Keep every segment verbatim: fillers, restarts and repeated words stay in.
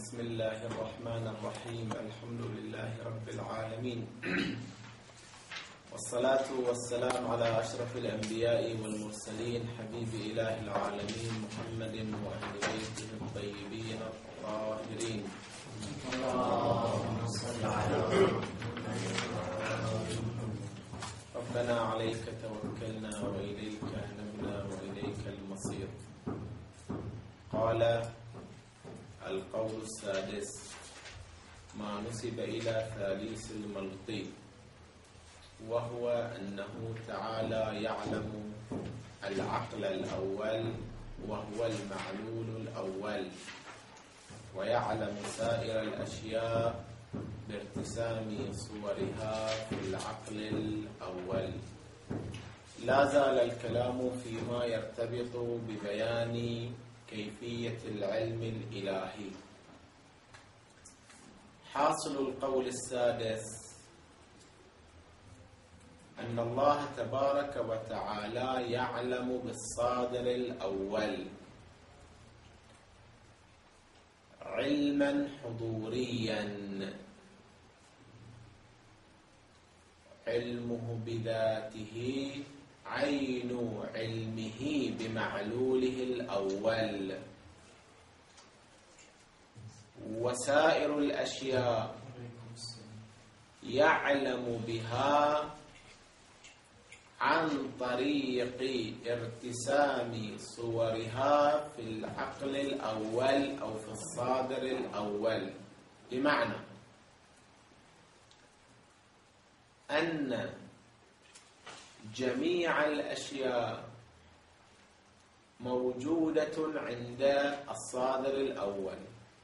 بسم الله الرحمن الرحيم. الحمد لله رب العالمين، والصلاة والسلام على أشرف الأنبياء والمرسلين، حبيب إله العالمين محمد وأهل بيته الطيبين الطاهرين. ربنا عليك توكلنا وإليك أنبنا وإليك المصير. قال القول السادس: ما نسب إلى ثاليث الملقي، وهو أنه تعالى يعلم العقل الأول وهو المعلول الأول، ويعلم سائر الأشياء بارتسام صورها في العقل الأول. لا زال الكلام فيما يرتبط ببيان كيفية العلم الإلهي. حاصل القول السادس أن الله تبارك وتعالى يعلم بالصادر الأول علما حضوريا، علمه بذاته عين علمه بمعلوله الأول، وسائر الأشياء يعلم بها عن طريق ارتسام صورها في العقل الأول أو في الصادر الأول. بمعنى أن جميع الأشياء موجودة عند الصادر الأول،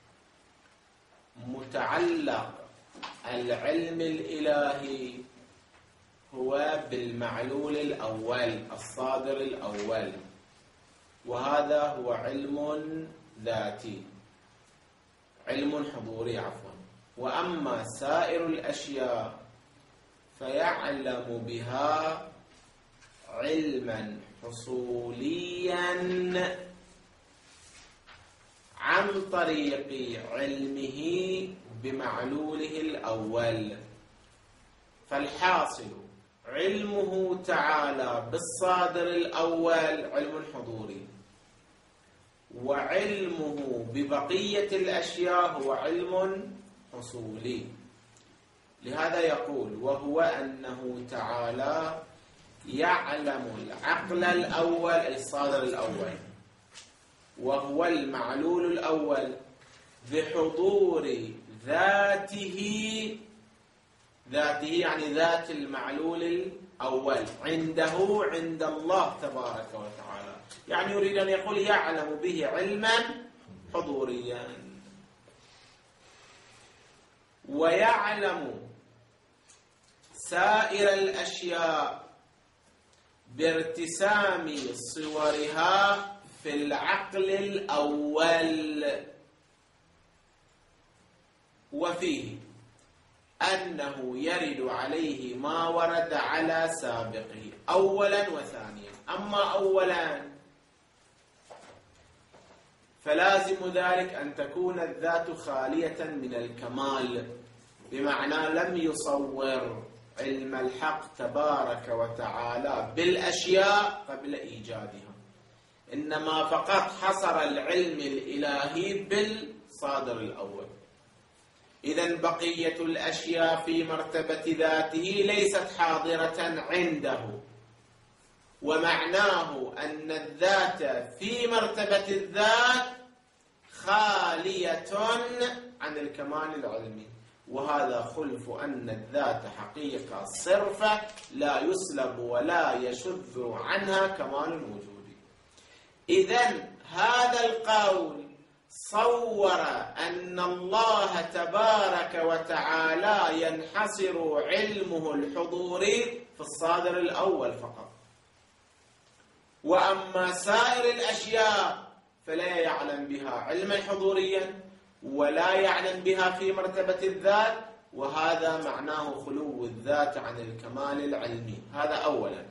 متعلق العلم الإلهي هو بالمعلول الأول الصادر الأول، وهذا هو علم ذاتي، علم حضوري عفوا. وأما سائر الأشياء فيعلم بها علما حصوليا عن طريق علمه بمعلوله الأول. فالحاصل علمه تعالى بالصادر الأول علم حضوري، وعلمه ببقية الأشياء هو علم حصولي. لهذا يقول: وهو أنه تعالى يعلم العقل الأول الصادر الأول وهو المعلول الأول بحضور ذاته، ذاته يعني ذات المعلول الأول عنده عند الله تبارك وتعالى. يعني يريد أن يقول يعلم به علما حضوريا، ويعلم سائر الأشياء بارتسام صورها في العقل الأول، وفيه أنه يرد عليه ما ورد على سابقه أولا وثانيا. أما أولا فلازم ذلك أن تكون الذات خالية من الكمال، بمعنى لم يصور علم الحق تبارك وتعالى بالأشياء قبل إيجادها، إنما فقط حصر العلم الإلهي بالصادر الأول. إذن بقية الأشياء في مرتبة ذاته ليست حاضرة عنده، ومعناه أن الذات في مرتبة الذات خالية عن الكمال العلمي، وهذا خلف أن الذات حقيقة صرفة لا يسلب ولا يشذ عنها كمال الوجود. إذن هذا القول صور أن الله تبارك وتعالى ينحصر علمه الحضوري في الصادر الأول فقط، وأما سائر الأشياء فلا يعلم بها علما حضوريا ولا يعلم بها في مرتبة الذات، وهذا معناه خلو الذات عن الكمال العلمي. هذا أولا.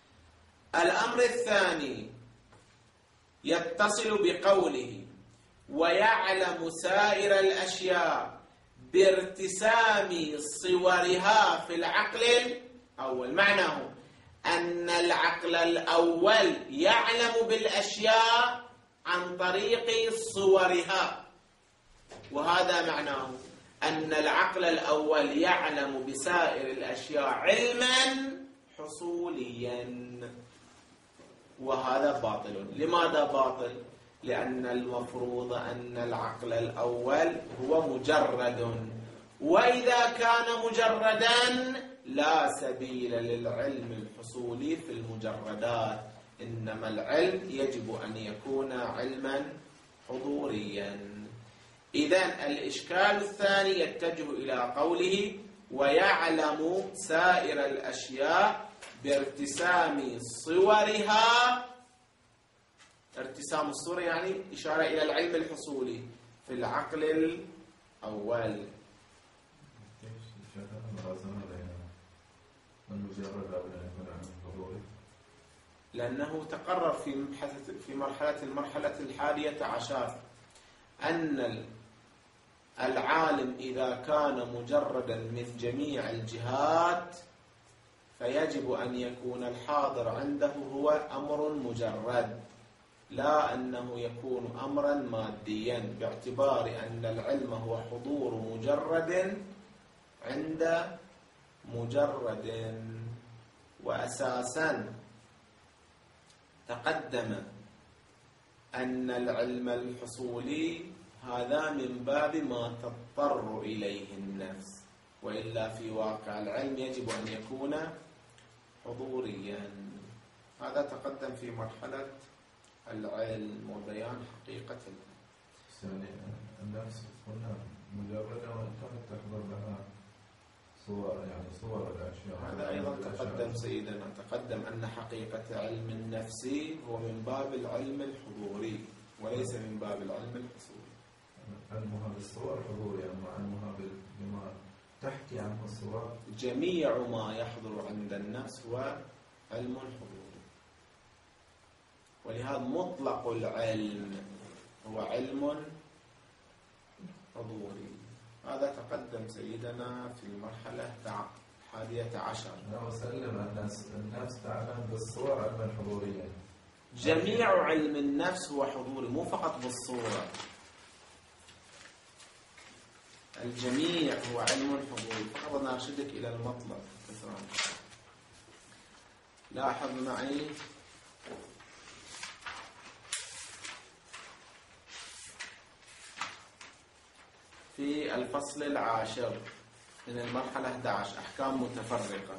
الأمر الثاني يتصل بقوله: ويعلم سائر الأشياء بارتسام صورها في العقل الأول. معناه أن العقل الأول يعلم بالأشياء عن طريق صورها، وهذا معناه أن العقل الأول يعلم بسائر الأشياء علما حصوليا، وهذا باطل. لماذا باطل؟ لأن المفروض أن العقل الأول هو مجرد، وإذا كان مجردا لا سبيل للعلم الحصولي في المجردات، إنما العلم يجب أن يكون علما حضوريا. إذن الإشكال الثاني يتجه إلى قوله ويعلم سائر الأشياء بارتسام صورها. ارتسام الصورة يعني إشارة إلى العلم الحصولي في العقل الأول. لأنه تقرر في في مرحلة المرحلة الحادية عشر أن العالم إذا كان مجردا من جميع الجهات فيجب أن يكون الحاضر عنده هو أمر مجرد، لا أنه يكون أمرا ماديا، باعتبار أن العلم هو حضور مجرد عند مجرد. وأساسا تقدم أن العلم الحصولي هذا من باب ما تضطر إليه النفس، وإلا في واقع العلم يجب أن يكون حضوريا. هذا تقدم في مرحلة العلم وبيان حقيقة العلم. النفس قلنا مجردة وإن كانت تحضر لها صور، يعني صور الأشياء. هذا أيضا تقدم سيدنا، تقدم أن حقيقة علم النفس هو من باب العلم الحضوري وليس من باب العلم الحصولي. علمها بالصور حضوري، أما علمها بما تحكي عنه الصور. جميع ما يحضر عند النفس هو علم حضوري، ولهذا مطلق العلم هو علم حضوري. هذا تقدم سيدنا في المرحلة الحادية عشر. أنا أسلم الناس النفس تعلم بالصور علما حضوريا. جميع علم النفس هو حضوري، مو فقط بالصورة، الجميع هو علم حضوري. فقط أنا أرشدك إلى المطلب. لاحظ معي في الفصل العاشر من المرحلة أحد عشر أحكام متفرقة.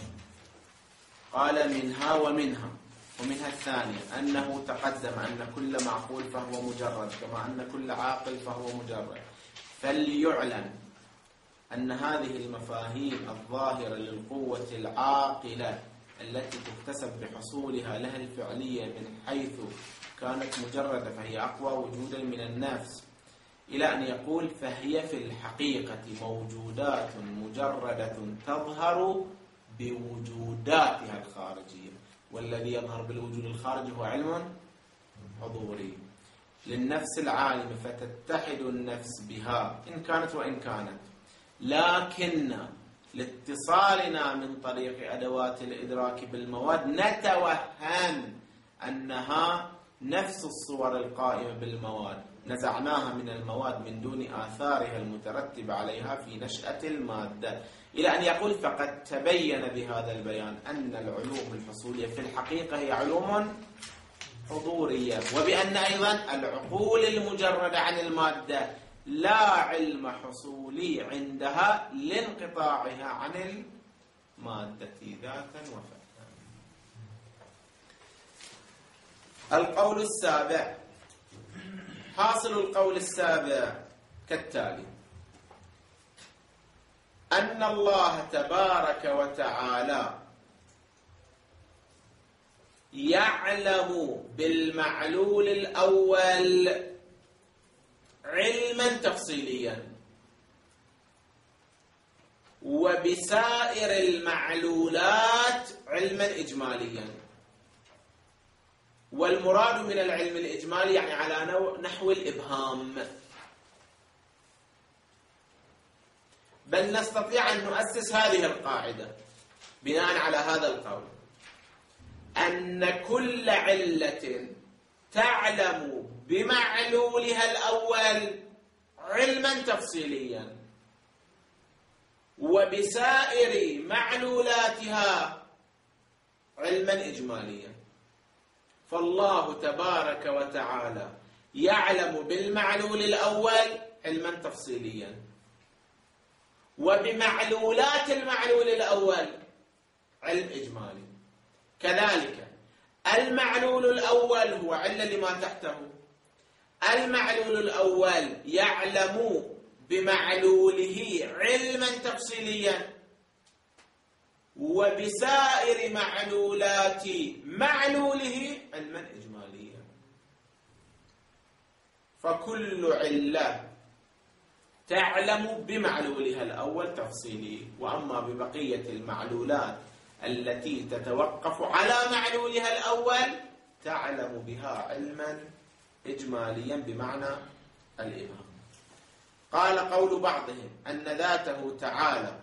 قال منها ومنها ومنها الثانية أنه تقدم أن كل معقول فهو مجرد، كما أن كل عاقل فهو مجرد. فليعلم أن هذه المفاهيم الظاهرة للقوة العاقلة التي تكتسب بحصولها لها الفعلية من حيث كانت مجردة فهي أقوى وجودا من النفس، إلى أن يقول فهي في الحقيقة موجودات مجردة تظهر بوجوداتها الخارجية، والذي يظهر بالوجود الخارجي هو علم حضوري للنفس العالمة، فتتحد النفس بها إن كانت وإن كانت. لكن لاتصالنا من طريق أدوات الإدراك بالمواد نتوهم أنها نفس الصور القائمة بالمواد، نزعناها من المواد من دون آثارها المترتبة عليها في نشأة المادة، إلى أن يقول فقد تبين بهذا البيان أن العلوم الحصولية في الحقيقة هي علوم حضورية، وبأن أيضا العقول المجردة عن المادة لا علم حصولي عندها لانقطاعها عن المادة ذاتا وفعلا. القول السابع، حاصل القول السابع كالتالي: أن الله تبارك وتعالى يعلم بالمعلول الأول علما تفصيليا، وبسائر المعلولات علما إجماليا. والمراد من العلم الإجمالي يعني على نحو الإبهام. بل نستطيع أن نؤسس هذه القاعدة بناء على هذا القول، أن كل علة تعلم بمعلولها الأول علما تفصيليا وبسائر معلولاتها علما إجماليا. فالله تبارك وتعالى يعلم بالمعلول الأول علما تفصيليا، وبمعلولات المعلول الأول علم إجمالي. كذلك المعلول الأول هو علة لما تحته، المعلول الأول يعلم بمعلوله علما تفصيليا وبسائر معلولات معلوله علما إجماليا. فكل علة تعلم بمعلولها الأول تفصيلي، وأما ببقية المعلولات التي تتوقف على معلولها الأول تعلم بها علما إجماليا بمعنى الإبهام. قال قول بعضهم أن ذاته تعالى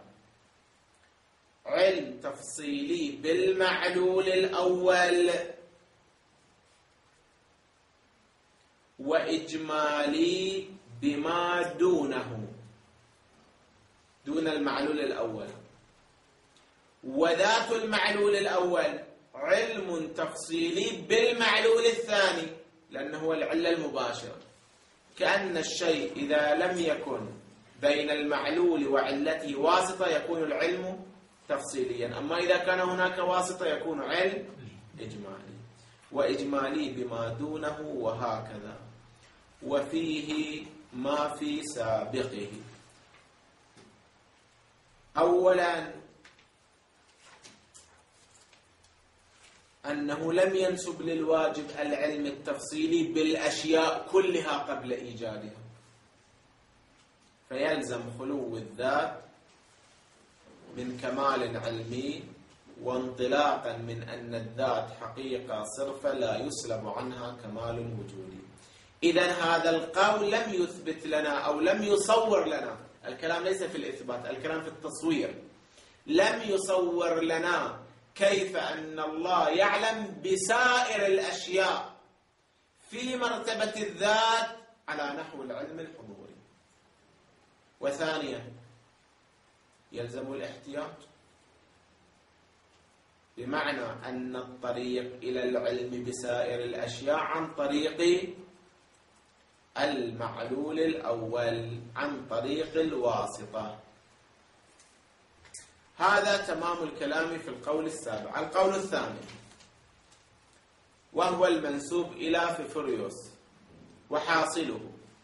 علم تفصيلي بالمعلول الأول وإجمالي بما دونه دون المعلول الأول، وذات المعلول الأول علم تفصيلي بالمعلول الثاني لأنه هو العلة المباشرة. كأن الشيء إذا لم يكن بين المعلول وعلته واسطة يكون العلم تفصيليا، أما إذا كان هناك واسطة يكون علم إجمالي. وإجمالي بما دونه وهكذا، وفيه ما في سابقه. أولا أنه لم ينسب للواجب العلم التفصيلي بالأشياء كلها قبل إيجادها، فيلزم خلو الذات من كمال علمي وانطلاقا من أن الذات حقيقة صرفة لا يسلب عنها كمال وجودي. إذن هذا القول لم يثبت لنا أو لم يصور لنا، الكلام ليس في الإثبات، الكلام في التصوير. لم يصور لنا كيف أن الله يعلم بسائر الأشياء في مرتبة الذات على نحو العلم الحضوري. وثانيا يلزم الاحتياط، بمعنى أن الطريق إلى العلم بسائر الأشياء عن طريق المعلول الأول، عن طريق الواسطة. هذا تمام الكلام في القول السابع. القول الثاني وهو المنسوب إلى فيفوريوس، وحاصله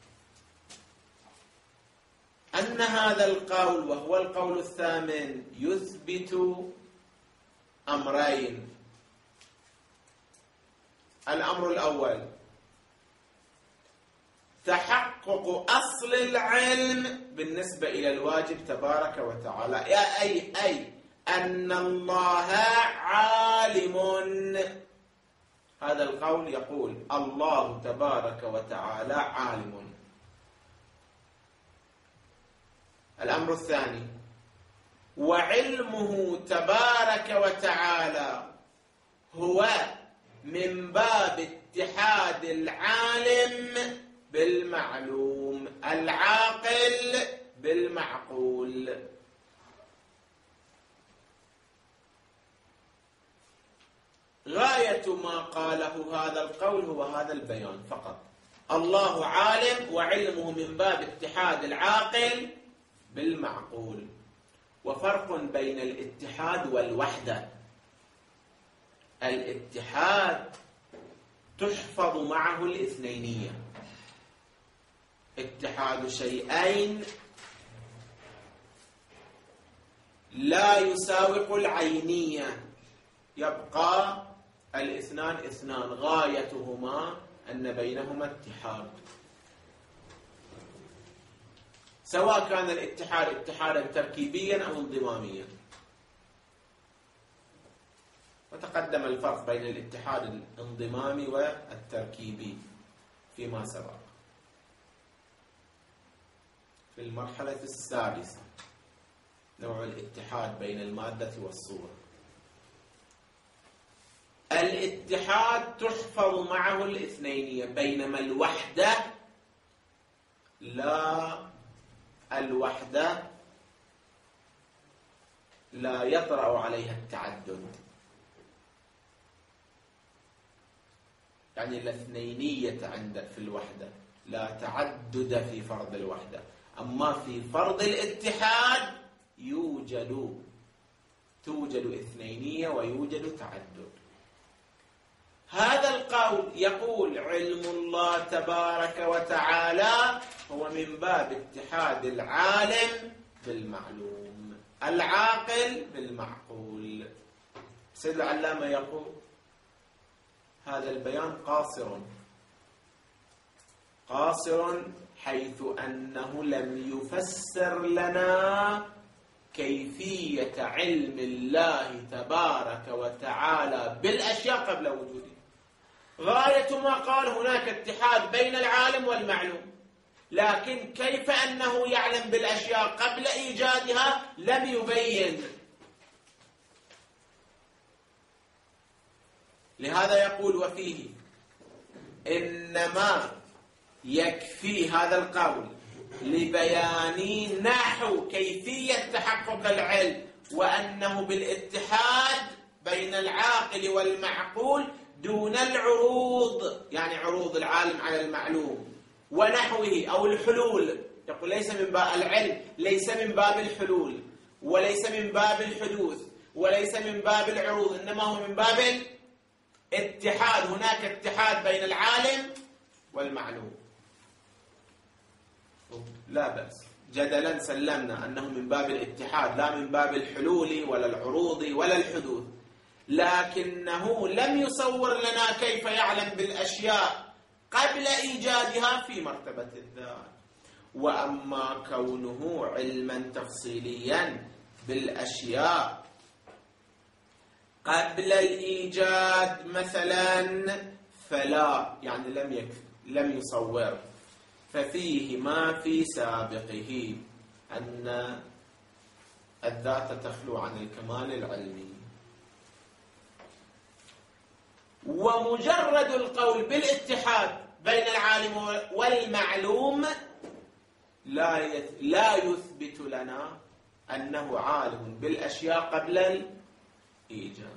أن هذا القول وهو القول الثامن يثبت أمرين. الأمر الأول تحقق أصل العلم بالنسبة إلى الواجب تبارك وتعالى، أي أي أن الله عالم. هذا القول يقول الله تبارك وتعالى عالم. الأمر الثاني وعلمه تبارك وتعالى هو من باب اتحاد العالم بالمعلوم، العاقل بالمعقول. غاية ما قاله هذا القول هو هذا البيان فقط. الله عالم وعلمه من باب اتحاد العاقل بالمعقول. وفرق بين الاتحاد والوحدة. الاتحاد تحفظ معه الاثنينية، اتحاد شيئين لا يساوق العينية، يبقى الاثنان اثنان، غايتهما أن بينهما اتحاد، سواء كان الاتحاد اتحادا تركيبيا أو انضماميا. وتقدم قدم الفرق بين الاتحاد الانضمامي والتركيبي فيما سبق. في المرحلة السادسة نوع الاتحاد بين المادة والصورة. الاتحاد تحفظ معه الاثنينية، بينما الوحدة لا الوحدة لا يطرأ عليها التعدد. يعني الاثنينية عند في الوحدة لا تعدد في فرض الوحدة، أما في فرض الاتحاد يوجد توجد اثنينية ويوجد تعدد. هذا القول يقول علم الله تبارك وتعالى هو من باب اتحاد العالم بالمعلوم، العاقل بالمعقول. سيد العلامة يقول هذا البيان قاصر قاصر حيث أنه لم يفسر لنا كيفية علم الله تبارك وتعالى بالأشياء قبل وجوده. غاية ما قال هناك اتحاد بين العالم والمعلوم، لكن كيف أنه يعلم بالأشياء قبل إيجادها لم يبين. لهذا يقول وفيه إنما يكفي هذا القول لبيان نحو كيفية تحقق العلم، وأنه بالاتحاد بين العاقل والمعقول دون العروض، يعني عروض العالم على المعلوم ونحوه أو الحلول. يقول ليس من باب العلم، ليس من باب الحلول وليس من باب الحدوث وليس من باب العروض، إنما هو من باب الاتحاد. هناك اتحاد بين العالم والمعلوم، لا بأس، جدلا سلمنا أنه من باب الاتحاد لا من باب الحلول ولا العروض ولا الحدوث، لكنه لم يصور لنا كيف يعلم بالأشياء قبل إيجادها في مرتبة الذات. وأما كونه علما تفصيليا بالأشياء قبل الإيجاد مثلا فلا، يعني لم يكفي لم يصور، ففيه ما في سابقه أن الذات تخلو عن الكمال العلمي. ومجرد القول بالاتحاد بين العالم والمعلوم لا لا يثبت لنا أنه عالم بالأشياء قبل الإيجاد.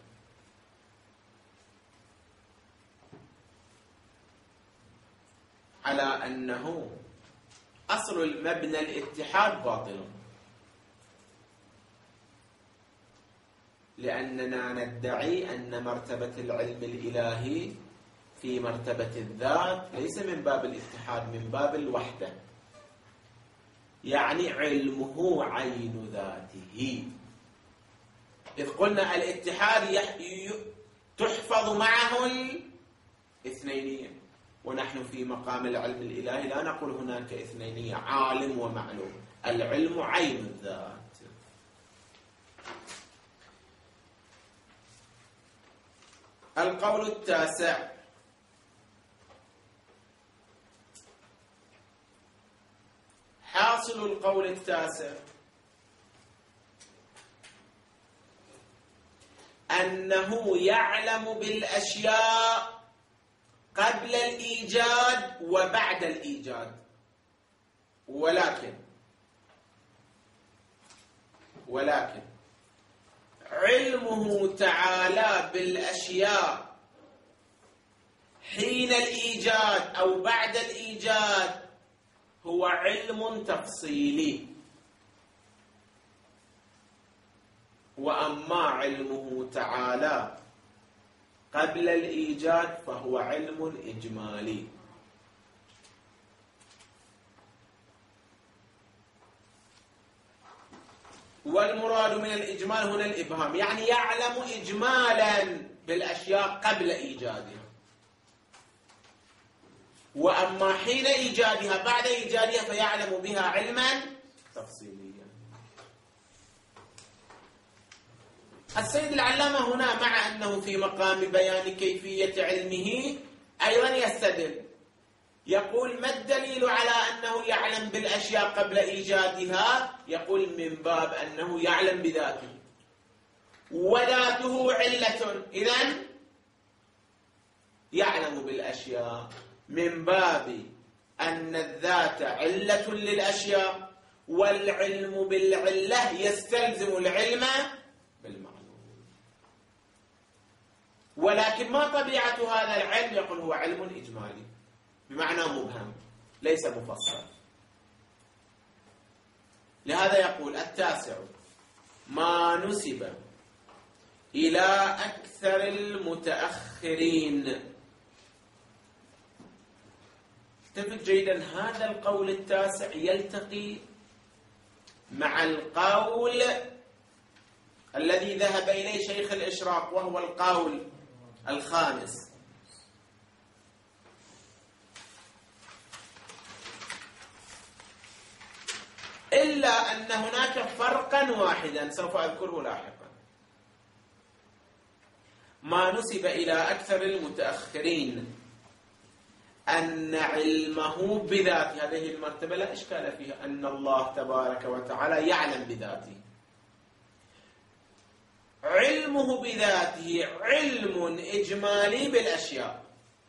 على أنه أصل المبنى الاتحاد باطل، لأننا ندعي أن مرتبة العلم الإلهي في مرتبة الذات ليس من باب الاتحاد، من باب الوحدة، يعني علمه عين ذاته. إذ قلنا الاتحاد تحفظ معه الاثنينية، ونحن في مقام العلم الإلهي لا نقول هناك اثنينية، عالم ومعلوم، العلم عين الذات. القول التاسع: حاصل القول التاسع أنه يعلم بالأشياء قبل الإيجاد وبعد الإيجاد، ولكن ولكن علمه تعالى بالأشياء حين الإيجاد أو بعد الإيجاد هو علم تفصيلي، وأما علمه تعالى قبل الإيجاد فهو علم إجمالي. والمراد من الإجمال هنا الإبهام، يعني يعلم إجمالا بالأشياء قبل إيجادها، وأما حين إيجادها بعد إيجادها فيعلم بها علما تفصيليا. السيد العلامة هنا مع أنه في مقام بيان كيفية علمه أيضا يستدل، يقول: ما الدليل على أنه يعلم بالأشياء قبل إيجادها؟ يقول: من باب أنه يعلم بذاته، وذاته علة، إذن يعلم بالأشياء من باب أن الذات علة للأشياء، والعلم بالعلة يستلزم العلم بالمعلوم. ولكن ما طبيعة هذا العلم؟ يقول: هو علم إجمالي بمعنى مبهم ليس مفصل. لهذا يقول: التاسع ما نسب إلى أكثر المتأخرين. التفت جيدا، هذا القول التاسع يلتقي مع القول الذي ذهب إليه شيخ الإشراق، وهو القول الخامس. إلا أن هناك فرقا واحدا سوف أذكره لاحقا. ما نسب إلى أكثر المتأخرين أن علمه بذاته، هذه المرتبة لا إشكال فيها، أن الله تبارك وتعالى يعلم بذاته. علمه بذاته علم إجمالي بالأشياء،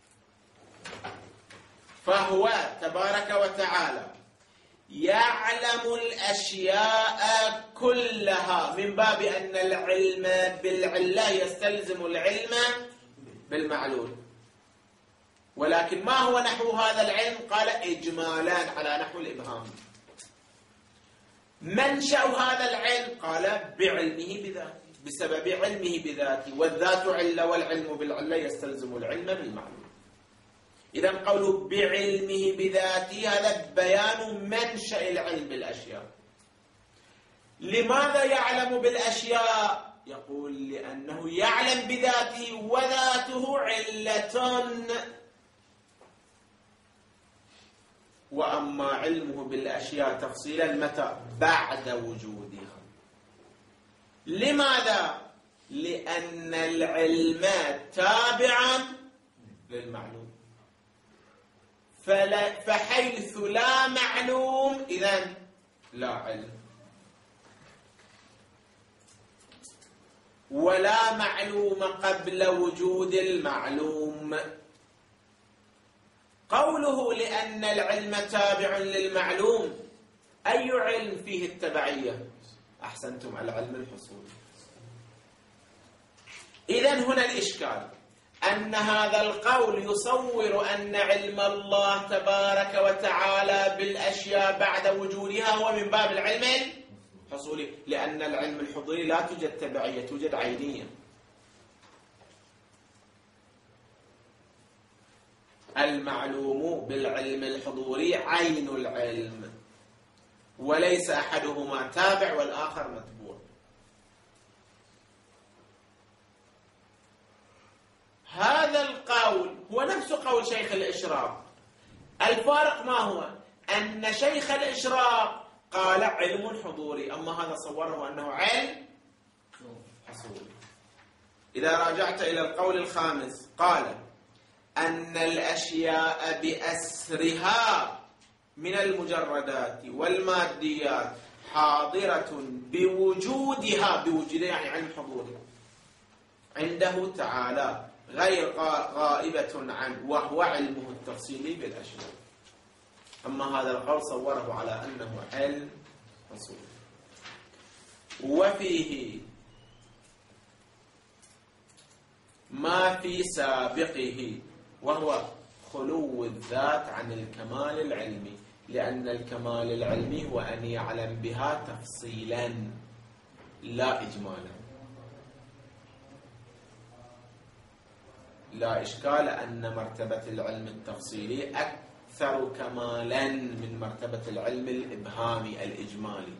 فهو تبارك وتعالى يعلم الأشياء كلها من باب أن العلم بالعلة يستلزم العلم بالمعلول. ولكن ما هو نحو هذا العلم؟ قال: إجمالان على نحو الإبهام. منشأ هذا العلم؟ قال: بعلمه بذاته، بسبب علمه بذاته، والذات علة والعلم بالعلة يستلزم العلم بالمعلول. إذن قوله بعلمه بذاته هذا بيان منشأ العلم بالأشياء. لماذا يعلم بالأشياء؟ يقول: لأنه يعلم بذاته وذاته علة، وأما علمه بالأشياء تفصيلا متى؟ بعد وجودها. لماذا؟ لأن العلم تابع للمعلوم، فحيث لا معلوم إذن لا علم، ولا معلوم قبل وجود المعلوم. قوله لأن العلم تابع للمعلوم، أي علم فيه التبعية؟ أحسنتم، العلم الحصولي. إذن هنا الإشكال أن هذا القول يصور أن علم الله تبارك وتعالى بالأشياء بعد وجودها هو من باب العلم الحصولي، لأن العلم الحضوري لا توجد تبعية، توجد عينية. المعلوم بالعلم الحضوري عين العلم، وليس أحدهما تابع والآخر متبوع. هذا القول هو نفس قول شيخ الإشراق. الفارق ما هو؟ أن شيخ الإشراق قال علم حضوري، أما هذا صوره أنه علم حصولي. إذا راجعت إلى القول الخامس قال أن الأشياء بأسرها من المجردات والماديات حاضرة بوجودها، بوجودها يعني علم حضوري عنده تعالى، غير غائبة عنه، وهو علمه التفصيلي بالأشياء. أما هذا القول صوره على أنه علم حصولي. وفيه ما في سابقه، وهو خلو الذات عن الكمال العلمي، لأن الكمال العلمي هو أن يعلم بها تفصيلا لا إجمالا. لا إشكال أن مرتبة العلم التفصيلي أكثر كمالا من مرتبة العلم الإبهامي الإجمالي.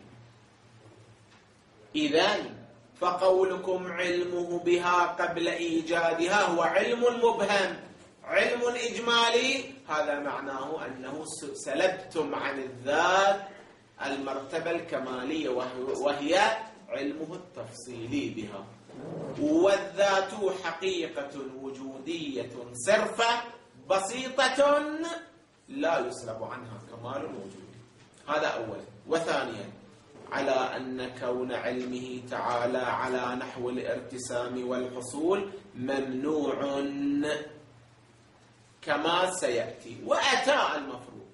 إذن فقولكم علمه بها قبل إيجادها هو علم مبهم، علم إجمالي، هذا معناه أنه سلبتم عن الذات المرتبة الكمالية، وهي علمه التفصيلي بها. والذات حقيقة وجودية صرفة بسيطة لا يسلب عنها كمال الوجود. هذا أولا. وثانيا على أن كون علمه تعالى على نحو الارتسام والحصول ممنوع كما سيأتي. وأتى المفروض.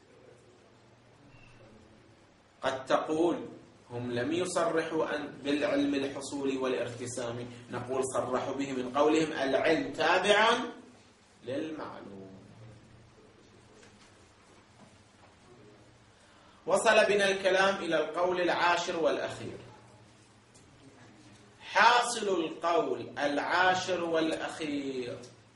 قد تقول هم لم يصرحوا بالعلم الحصولي والارتسامي، نقول صرحوا به من قولهم العلم تابع للمعلوم. وصل بنا الكلام إلى القول العاشر والأخير. حاصل القول العاشر والأخير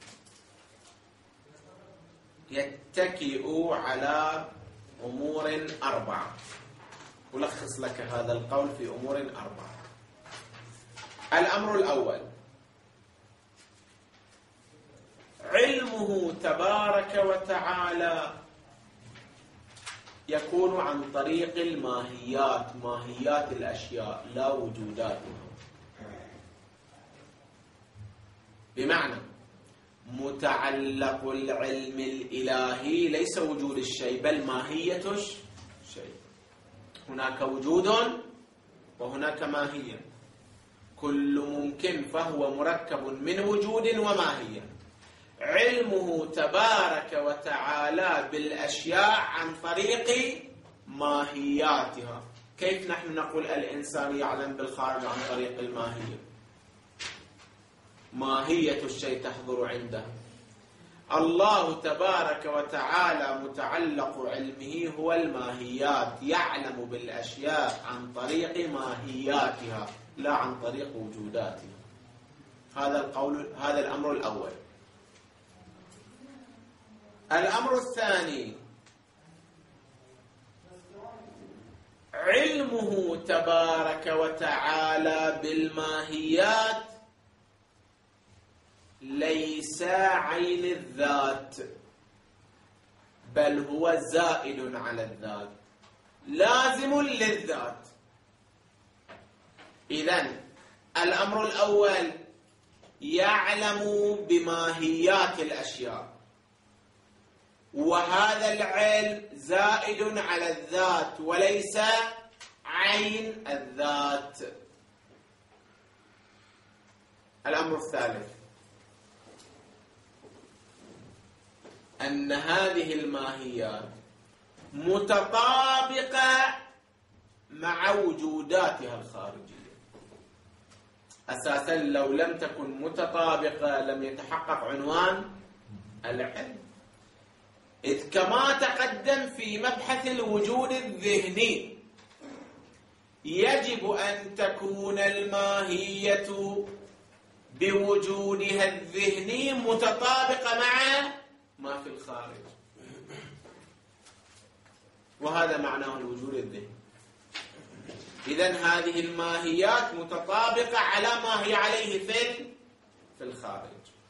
يتكئ على أمور أربعة. ألخص لك هذا القول في أمور أربعة. الأمر الأول: علمه تبارك وتعالى يكون عن طريق الماهيات، ماهيات الأشياء لا وجوداتها. بمعنى متعلق العلم الإلهي ليس وجود الشيء بل ماهية الشيء. هناك وجود وهناك ماهية، كل ممكن فهو مركب من وجود وماهية. علمه تبارك وتعالى بالأشياء عن طريق ماهياتها. كيف نحن نقول الإنسان يعلم بالخارج عن طريق الماهية؟ ماهية الشيء تحضر عنده. الله تبارك وتعالى متعلق علمه هو الماهيات، يعلم بالأشياء عن طريق ماهياتها لا عن طريق وجوداتها. هذا القول، هذا الأمر الأول. الأمر الثاني: علمه تبارك وتعالى بالماهيات ليس عين الذات بل هو زائد على الذات، لازم للذات. إذن الأمر الأول يعلم بماهيات الأشياء، وهذا العلم زائد على الذات وليس عين الذات. الأمر الثالث: أن هذه الماهيات متطابقة مع وجوداتها الخارجية. أساسا لو لم تكن متطابقة لم يتحقق عنوان العلم. إذ كما تقدم في مبحث الوجود الذهني يجب أن تكون الماهية بوجودها الذهني متطابقة مع ما في الخارج، وهذا معناه الوجود الذهني. إذن هذه الماهيات متطابقة على ما هي عليه في في الخارج،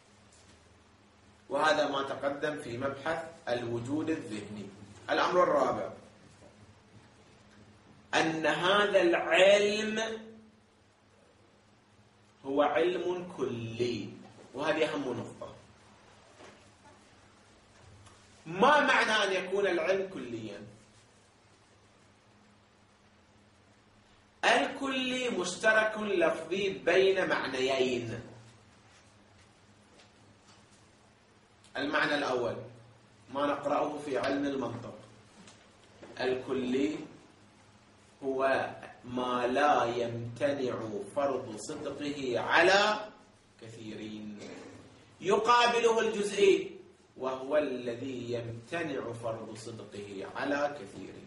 وهذا ما تقدم في مبحث الوجود الذهني. الأمر الرابع: أن هذا العلم هو علم كلي، وهذه أهم نقطة. ما معنى أن يكون العلم كليا؟ الكلي مشترك لفظي بين معنيين. المعنى الأول ما نقرأه في علم المنطق: الكلي هو ما لا يمتنع فرض صدقه على كثيرين، يقابله الجزئي وهو الذي يمتنع فرض صدقه على كثيرين.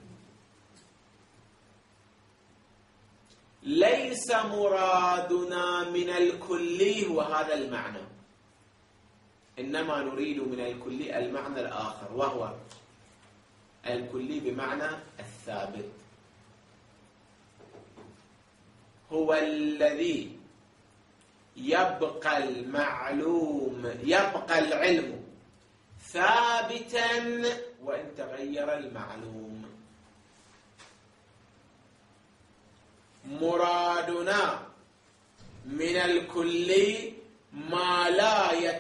ليس مرادنا من الكلي هو هذا المعنى، إنما نريد من الكلي المعنى الآخر، وهو الكلي بمعنى الثابت، هو الذي يبقى المعلوم يبقى العلم ثابتا وإن تغير المعلوم. مرادنا من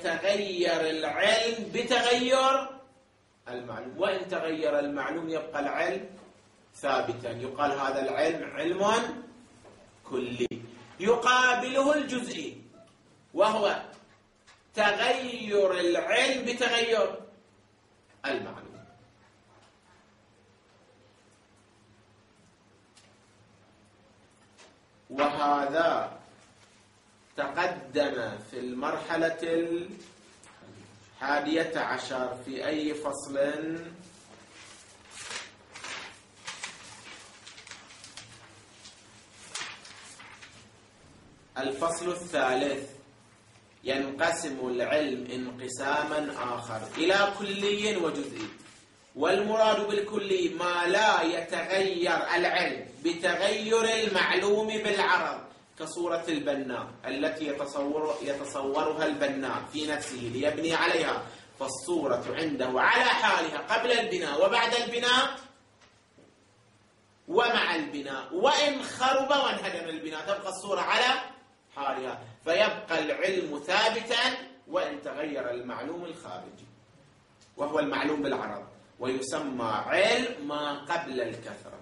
يتغير العلم بتغير المعلوم، وإن تغير المعلوم يبقى العلم ثابتا. يقال هذا العلم علم كلي. يقابله الجزئي، وهو تغير العلم بتغير المعلوم. وهذا تقدم في المرحلة الحادية عشر في أي فصل؟ الفصل الثالث. ينقسم العلم انقساما آخر إلى كلي وجزئي، والمراد بالكلي ما لا يتغير العلم بتغير المعلوم بالعرض، كصورة البناء التي يتصور يتصورها البناء في نفسه ليبني عليها، فالصورة عنده على حالها قبل البناء وبعد البناء ومع البناء، وإن خرب وانهدم البناء تبقى الصورة على حالها، فيبقى العلم ثابتا وإن تغير المعلوم الخارجي وهو المعلوم بالعرض، ويسمى علم ما قبل الكثرة.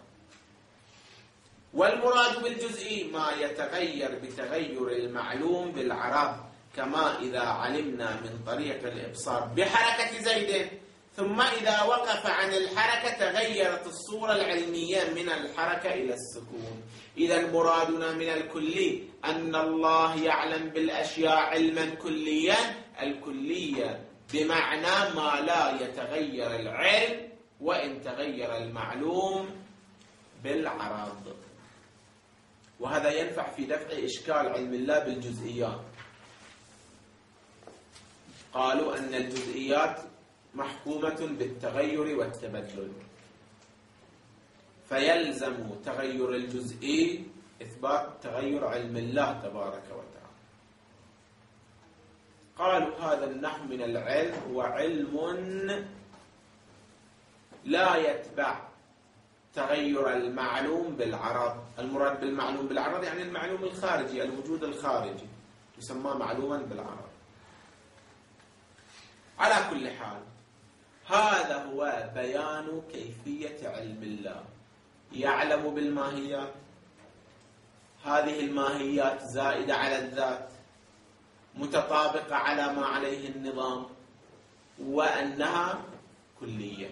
والمراد بالجزئي ما يتغير بتغير المعلوم بالعرض، كما إذا علمنا من طريق الإبصار بحركة زيد، ثم إذا وقف عن الحركة تغيرت الصورة العلمية من الحركة إلى السكون. إذا مرادنا من الكلي أن الله يعلم بالأشياء علما كليا، الكلية بمعنى ما لا يتغير العلم وإن تغير المعلوم بالعرض. وهذا ينفع في دفع إشكال علم الله بالجزئيات. قالوا أن الجزئيات محكومة بالتغير والتبدل، فيلزم تغير الجزئي إثبات تغير علم الله تبارك وتعالى. قالوا هذا النحو من العلم هو علم لا يتبع تغير المعلوم بالعرض. المراد بالمعلوم بالعرض يعني المعلوم الخارجي، الوجود الخارجي يسمى معلوما بالعرض. على كل حال هذا هو بيان كيفية علم الله. يعلم بالماهيات، هذه الماهيات زائدة على الذات، متطابقة على ما عليه النظام، وأنها كلية.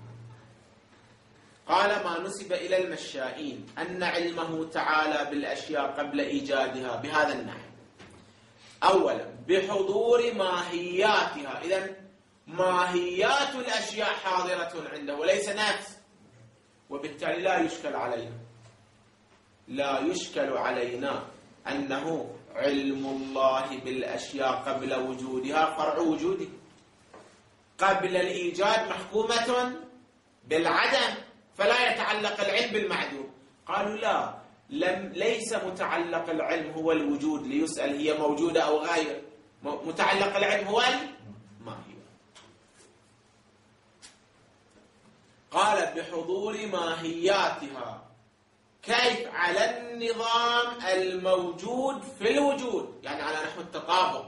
قال ما نسب إلى المشائين أن علمه تعالى بالأشياء قبل إيجادها بهذا النحو: أولا بحضور ماهياتها، إذن ماهيات الأشياء حاضرة عنده وليس نفس، وبالتالي لا يشكل علينا لا يشكل علينا أنه علم الله بالأشياء قبل وجودها فرع وجوده. قبل الإيجاد محكومة بالعدم، فلا يتعلق العلم بالمعدوم. قالوا لا، لم ليس متعلق العلم هو الوجود ليسأل هي موجودة أو غير، متعلق العلم هو الماهية. قال بحضور ماهياتها، كيف؟ على النظام الموجود في الوجود، يعني على نحو التطابق.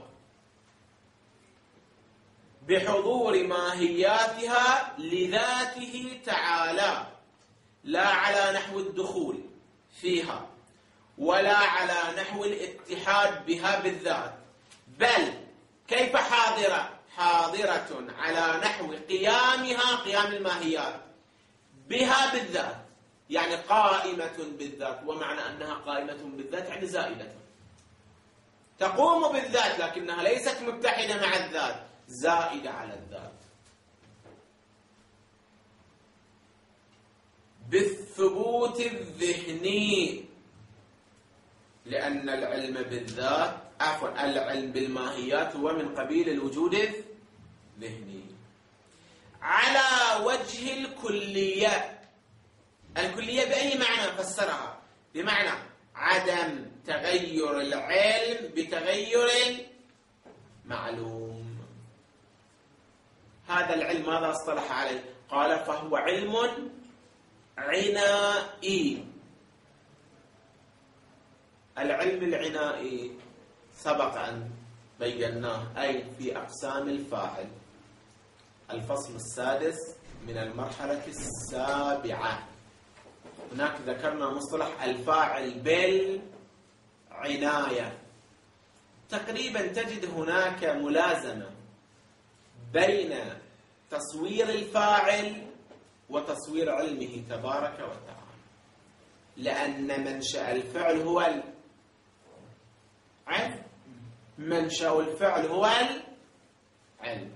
بحضور ماهياتها لذاته تعالى، لا على نحو الدخول فيها ولا على نحو الاتحاد بها بالذات، بل كيف حاضرة؟ حاضرة على نحو قيامها، قيام الماهيات بها بالذات، يعني قائمة بالذات. ومعنى أنها قائمة بالذات يعني زائدة، تقوم بالذات لكنها ليست متحدة مع الذات، زائدة على الذات. بالثبوت الذهني، لأن العلم بالذات عفوا العلم بالماهيات هو من قبيل الوجود الذهني. على وجه الكلية، الكلية بأي معنى فسرها؟ بمعنى عدم تغير العلم بتغير المعلوم. هذا العلم ماذا اصطلح عليه؟ قال فهو علم عنائي. العلم العنائي سبق أن بيناه أي في أقسام الفاعل. الفصل السادس من المرحلة السابعة. هناك ذكرنا مصطلح الفاعل بالعناية. تقريبا تجد هناك ملازمة بين تصوير الفاعل وتصوير علمه تبارك وتعالى، لأن منشأ الفعل هو العلم، منشأ الفعل هو العلم.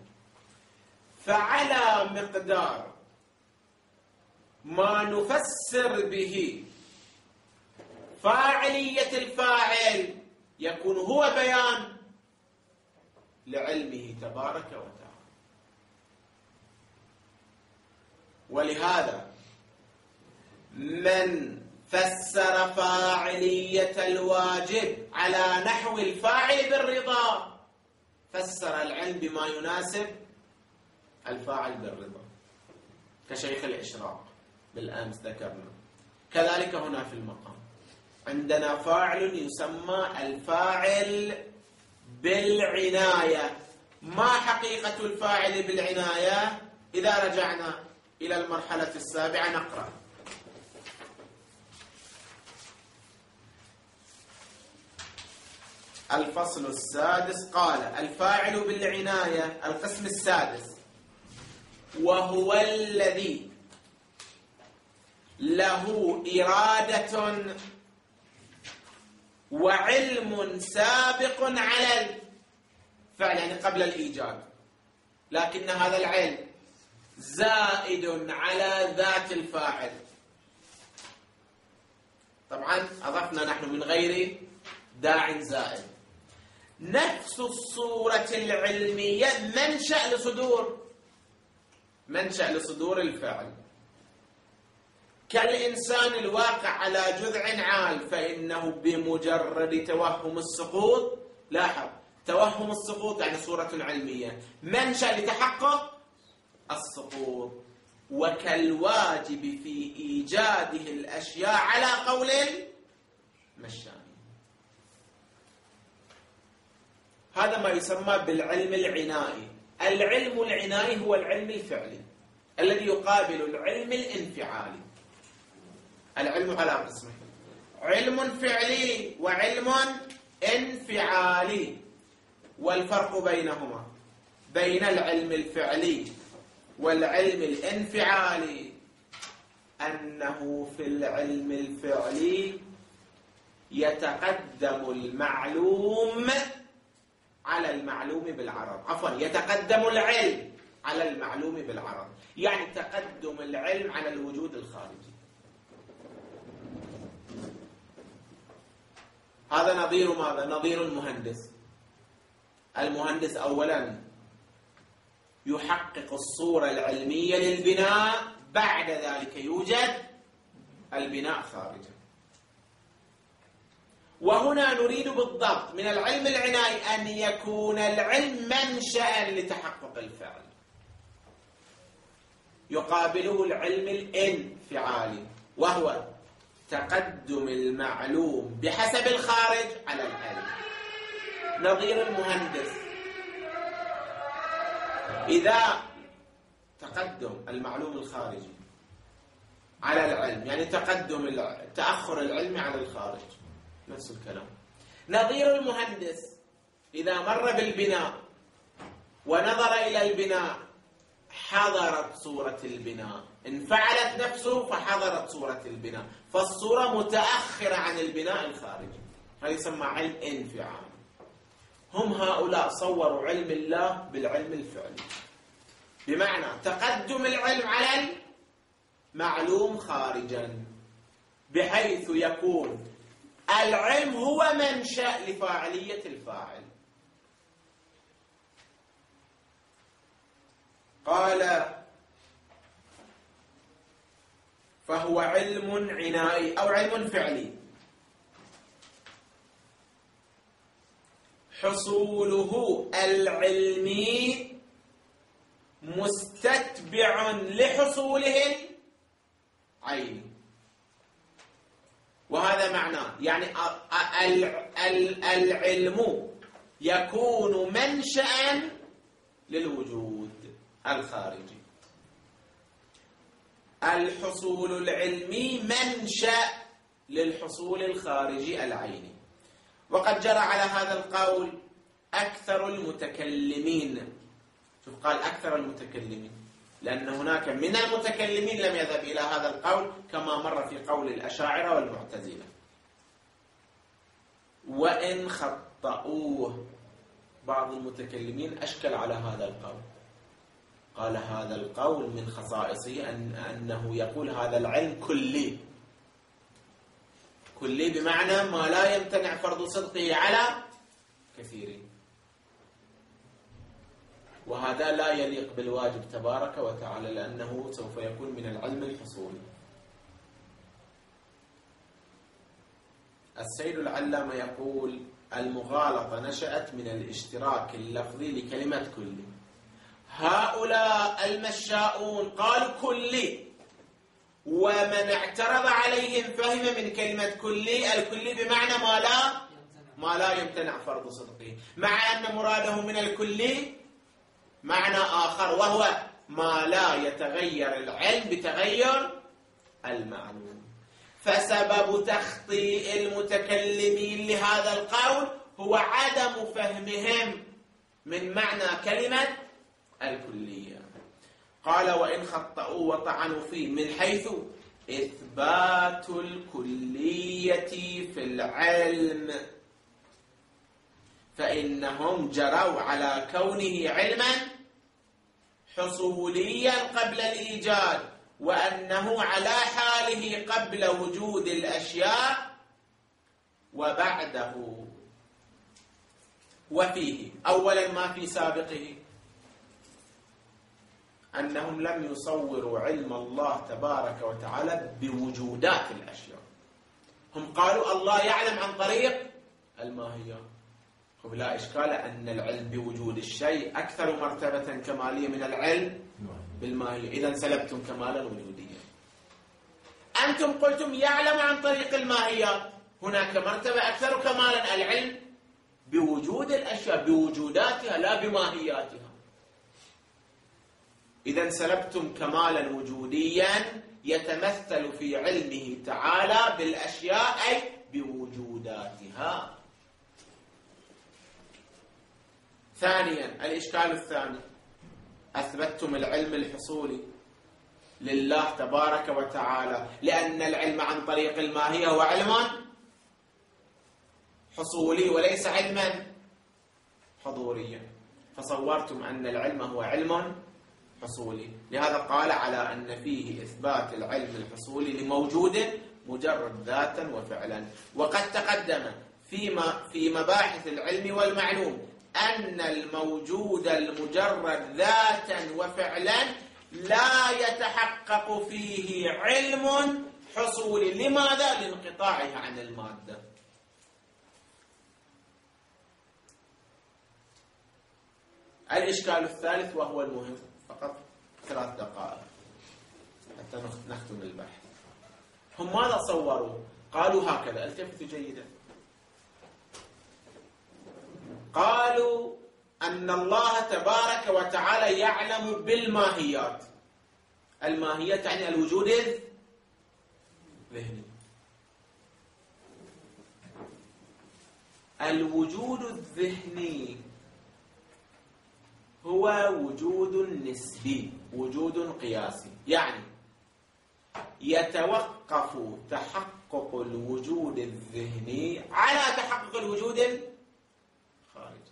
فعلى مقدار ما نفسر به فاعلية الفاعل يكون هو بيان لعلمه تبارك وتعالى. ولهذا من فسر فاعلية الواجب على نحو الفاعل بالرضا فسر العلم بما يناسب الفاعل بالرضا، كشيخ الإشراق بالأمس ذكرنا. كذلك هنا في المقام عندنا فاعل يسمى الفاعل بالعناية. ما حقيقة الفاعل بالعناية؟ إذا رجعنا إلى المرحلة السابعة نقرأ: الفصل السادس قال: الفاعل بالعناية القسم السادس وهو الذي له إرادة وعلم سابق على الفعل، يعني قبل الإيجاد، لكن هذا العلم زائد على ذات الفاعل. طبعا أضفنا نحن من غير داع زائد. نفس الصورة العلمية منشأ لصدور منشأ لصدور الفعل، كالإنسان الواقع على جذع عال، فإنه بمجرد توهم السقوط، لاحظ توهم السقوط يعني صورة علمية، منشأ لتحقق السقوط. وكالواجب في إيجاده الأشياء على قول المشاني. هذا ما يسمى بالعلم العنائي. العلم العنائي هو العلم الفعلي الذي يقابل العلم الانفعالي. العلم على قسمين: علم فعلي وعلم انفعالي. والفرق بينهما بين العلم الفعلي والعلم الانفعالي أنه في العلم الفعلي يتقدم المعلوم على المعلوم بالعرض، عفوا يتقدم العلم على المعلوم بالعرض، يعني تقدم العلم على الوجود الخارجي. هذا نظير ماذا؟ نظير المهندس. المهندس أولا يحقق الصورة العلمية للبناء، بعد ذلك يوجد البناء خارجا. وهنا نريد بالضبط من العلم العنائي أن يكون العلم منشأ لتحقق الفعل، يقابله العلم الانفعالي وهو تقدم المعلوم بحسب الخارج على العلم. نظير المهندس إذا تقدم المعلوم الخارجي على العلم، يعني تقدم العلم، تأخر العلم على الخارج، نفس الكلام. نظير المهندس إذا مر بالبناء ونظر إلى البناء حضرت صورة البناء، انفعلت نفسه فحضرت صورة البناء، فالصورة متأخرة عن البناء الخارجي. هذا يسمى علم انفعال. هم هؤلاء صوروا علم الله بالعلم الفعلي، بمعنى تقدم العلم على المعلوم خارجا، بحيث يكون العلم هو منشأ لفاعلية الفاعل. قال: فهو علم عنائي أو علم فعلي حصوله العلمي مستتبع لحصوله العيني. وهذا معناه يعني العلم يكون منشأ للوجود الخارجي. الحصول العلمي منشأ للحصول الخارجي العيني. وقد جرى على هذا القول أكثر المتكلمين. شوف قال أكثر المتكلمين، لأن هناك من المتكلمين لم يذهب إلى هذا القول كما مر في قول الأشاعرة والمعتزلة. وإن خطأوه، بعض المتكلمين أشكل على هذا القول، قال هذا القول من خصائصه أن أنه يقول هذا العلم كلي. كلي بمعنى ما لا يمتنع فرض صدقه على كثيرين، وهذا لا يليق بالواجب تبارك وتعالى، لأنه سوف يكون من العلم الحصولي. السيد العلامة يقول المغالطة نشأت من الاشتراك اللفظي لكلمة كلي. هؤلاء المشاؤون قالوا كلي، ومن اعترض عليهم فهم من كلمة كلي الكلي بمعنى ما لا ما لا يمتنع فرض صدقه، مع أن مراده من الكلي معنى آخر، وهو ما لا يتغير العلم بتغير المعلوم. فسبب تخطيء المتكلمين لهذا القول هو عدم فهمهم من معنى كلمة الكلية. قال وإن خطأوا وطعنوا فيه من حيث إثبات الكلية في العلم، فإنهم جروا على كونه علما حصوليا قبل الإيجاد، وأنه على حاله قبل وجود الأشياء وبعده وفيه. أولا ما في سابقه أنهم لم يصوروا علم الله تبارك وتعالى بوجودات الأشياء. هم قالوا الله يعلم عن طريق الماهيات. لا إشكال أن العلم بوجود الشيء أكثر مرتبة كمالية من العلم بالماهية، إذا سلبتم كمالا وجوديا. أنتم قلتم يعلم عن طريق الماهيات، هناك مرتبة أكثر كمالا، العلم بوجود الأشياء بوجوداتها لا بماهياتها. إذا سلبتم كمالا وجوديا يتمثل في علمه تعالى بالأشياء أي بوجوداتها. ثانيا الإشكال الثاني، أثبتتم العلم الحصولي لله تبارك وتعالى، لأن العلم عن طريق الماهية هو علم حصولي وليس علما حضوريا، فصورتم أن العلم هو علم حصولي. لهذا قال على أن فيه إثبات العلم الحصولي لموجود مجرد ذاتا وفعلا. وقد تقدم فيما في مباحث العلم والمعلوم أن الموجود المجرد ذاتا وفعلا لا يتحقق فيه علم حصولي. لماذا؟ لانقطاعه عن المادة. الإشكال الثالث وهو المهم، فقط ثلاث دقائق حتى نختم البحث. هم ماذا صوروا؟ قالوا هكذا، التفتوا جيدا. قالوا أن الله تبارك وتعالى يعلم بالماهيات. الماهيات يعني الوجود الذهني. الوجود الذهني هو وجود نسبي، وجود قياسي، يعني يتوقف تحقق الوجود الذهني على تحقق الوجود الخارجي.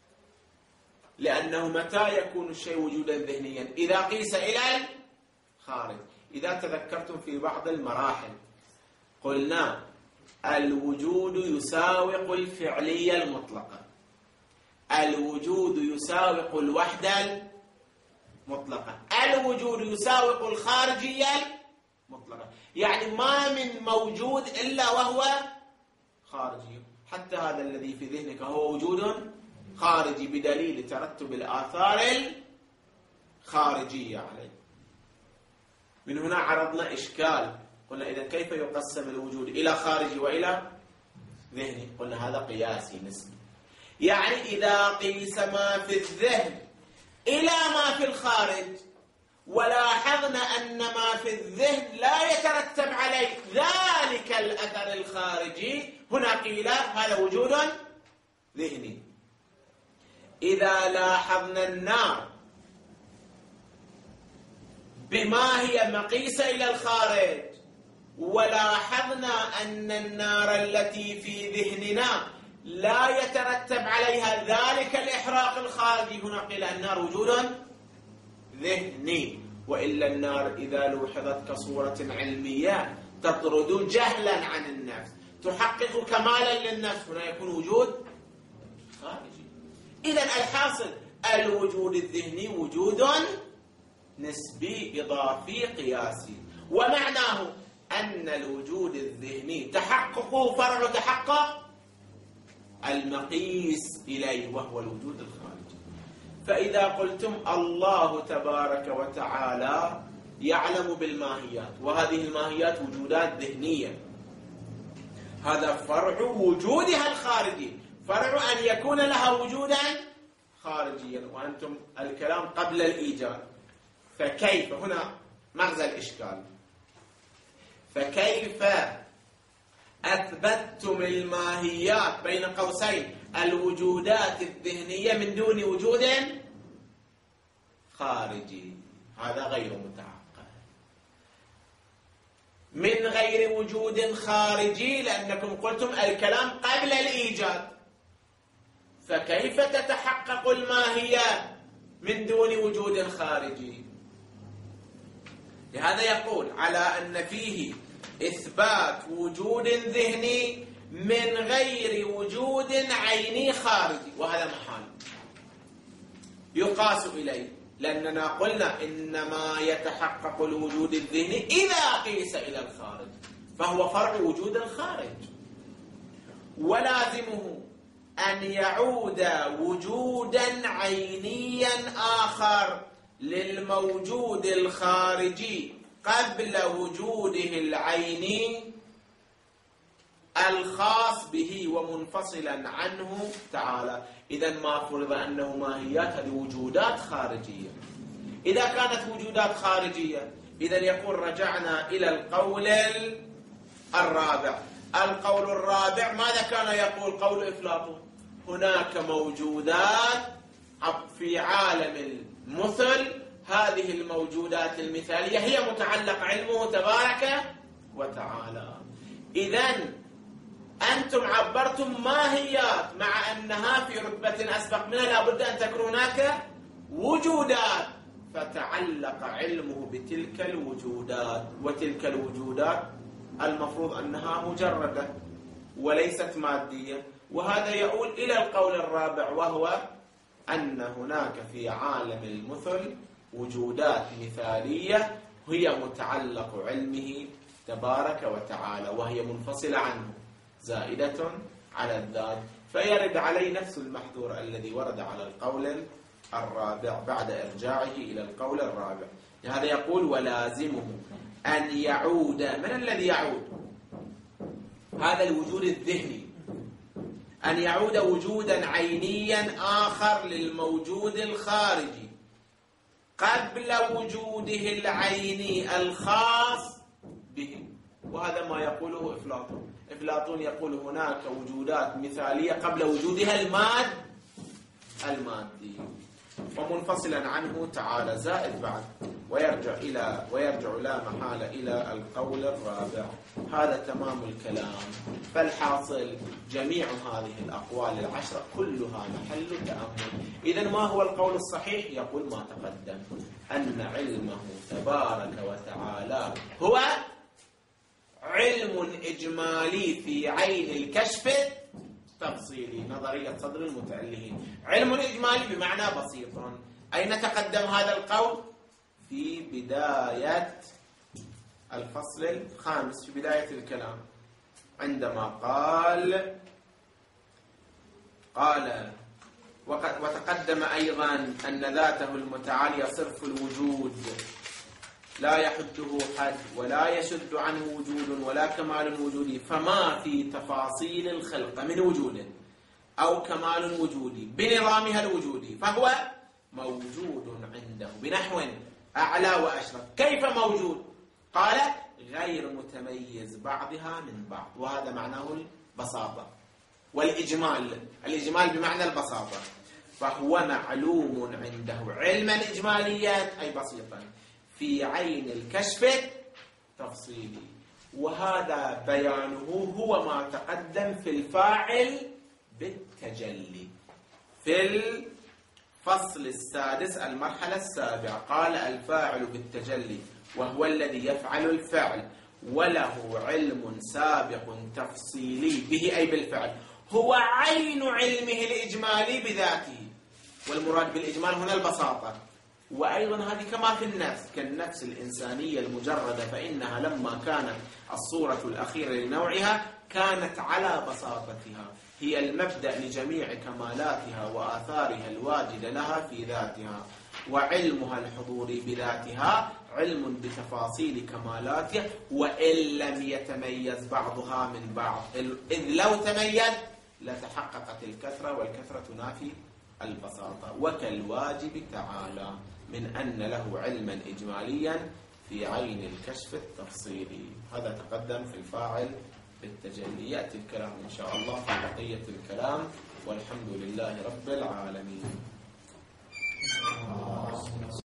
لأنه متى يكون الشيء وجودا ذهنيا؟ إذا قيس إلى الخارج. إذا تذكرتم في بعض المراحل قلنا الوجود يساوق الفعلية المطلقة، الوجود يساوق الوحدة المطلقة، الوجود يساوق الخارجية المطلقة. يعني ما من موجود إلا وهو خارجي. حتى هذا الذي في ذهنك هو وجود خارجي بدليل ترتب الآثار الخارجية عليه. من هنا عرضنا إشكال، قلنا إذا كيف يقسم الوجود إلى خارجي وإلى ذهني؟ قلنا هذا قياسي نسبي. يعني إذا قيس ما في الذهن إلى ما في الخارج ولاحظنا أن ما في الذهن لا يترتب عليه ذلك الأثر الخارجي، هنا قيل هذا وجود ذهني. إذا لاحظنا النار بما هي مقيسة إلى الخارج ولاحظنا أن النار التي في ذهننا لا يترتب عليها ذلك الإحراق الخارجي، هنا قيل النار وجود ذهني. وإلا النار إذا لوحظت كصورة علمية تطرد جهلا عن النفس، تحقق كمالا للنفس، هنا يكون وجود خارجي. إذن الحاصل الوجود الذهني وجود نسبي إضافي قياسي، ومعناه أن الوجود الذهني تحققه فرع تحقق المقيس إليه وهو الوجود الخارجي. فإذا قلتم الله تبارك وتعالى يعلم بالماهيات، وهذه الماهيات وجودات ذهنية، هذا فرع وجودها الخارجي، فرع أن يكون لها وجودا خارجيا، وأنتم الكلام قبل الإيجاد. فكيف هنا مغزى الإشكال؟ فكيف أثبتتم الماهيات بين قوسين الوجودات الذهنية من دون وجود خارجي؟ هذا غير متعقل. من غير وجود خارجي لأنكم قلتم الكلام قبل الإيجاد، فكيف تتحقق الماهيات من دون وجود خارجي؟ لهذا يقول على أن فيه إثبات وجود ذهني من غير وجود عيني خارجي، وهذا محال يقاس إليه، لأننا قلنا إنما يتحقق الوجود الذهني إذا قيس إلى الخارج، فهو فرع وجود الخارج، ولازمه أن يعود وجودا عينيا آخر للموجود الخارجي قبل وجوده العيني الخاص به ومنفصلا عنه تعالى. إذن ما فرض أنه ماهيات هذه وجودات خارجية. إذا كانت وجودات خارجية إذن يقول رجعنا إلى القول الرابع. القول الرابع ماذا كان يقول؟ قول أفلاطون هناك موجودات في عالم المثل، هذه الموجودات المثالية هي متعلق علمه تبارك وتعالى. إذن أنتم عبرتم ماهيات مع أنها في رتبة أسبق منها لابد أن تكون هناك وجودات، فتعلق علمه بتلك الوجودات، وتلك الوجودات المفروض أنها مجردة وليست مادية. وهذا يؤول إلى القول الرابع، وهو أن هناك في عالم المثل وجودات مثالية هي متعلق علمه تبارك وتعالى، وهي منفصلة عنه زائدة على الذات، فيرد عليه نفس المحذور الذي ورد على القول الرابع بعد إرجاعه إلى القول الرابع. لهذا يقول ولازمه أن يعود. من الذي يعود؟ هذا الوجود الذهني، أن يعود وجودا عينيا آخر للموجود الخارجي قبل وجوده العيني الخاص به. وهذا ما يقوله أفلاطون. أفلاطون يقول هناك وجودات مثالية قبل وجودها الماد المادي ومنفصلا عنه تعالى زائد بعد، ويرجع إلى ويرجع لا محالة إلى القول الرابع. هذا تمام الكلام. فالحاصل جميع هذه الأقوال العشرة كلها محل تأمل. إذن ما هو القول الصحيح؟ يقول ما تقدم، أن علمه تبارك وتعالى هو علم إجمالي في عين الكشف تفصيلي، نظرية صدر المتألهين. علم إجمالي بمعنى بسيط. أين تقدم هذا القول؟ في بداية الفصل الخامس، في بداية الكلام، عندما قال قال وتقدم أيضا أن ذاته المتعالية صرف الوجود لا يحده حد ولا يشد عنه وجود ولا كمال وجودي، فما في تفاصيل الخلق من وجود أو كمال وجودي بنظامها الوجودي، فهو موجود عنده بنحو أعلى وأشرف. كيف موجود؟ قال غير متميز بعضها من بعض، وهذا معناه البساطة والإجمال. الإجمال بمعنى البساطة. فهو معلوم عنده علما إجماليا أي بسيطا في عين الكشف تفصيلي، وهذا بيانه هو ما تقدم في الفاعل بالتجلي في الفصل السادس المرحلة السابعة. قال الفاعل بالتجلي وهو الذي يفعل الفعل وله علم سابق تفصيلي به أي بالفعل، هو عين علمه الإجمالي بذاته، والمراد بالإجمال هنا البساطة. وأيضا هذه كما في النفس، كالنفس الإنسانية المجردة، فإنها لما كانت الصورة الأخيرة لنوعها كانت على بساطتها، هي المبدأ لجميع كمالاتها وآثارها الواجدة لها في ذاتها، وعلمها الحضوري بذاتها علم بتفاصيل كمالاتها وإن لم يتميز بعضها من بعض، إذ لو تميز لتحققت الكثرة، والكثرة تنافي البساطة. وكالواجب تعالى من أن له علما إجماليا في عين الكشف التفصيلي. هذا تقدم في الفاعل بالتجلي. يأتي الكلام إن شاء الله في بقية الكلام، والحمد لله رب العالمين.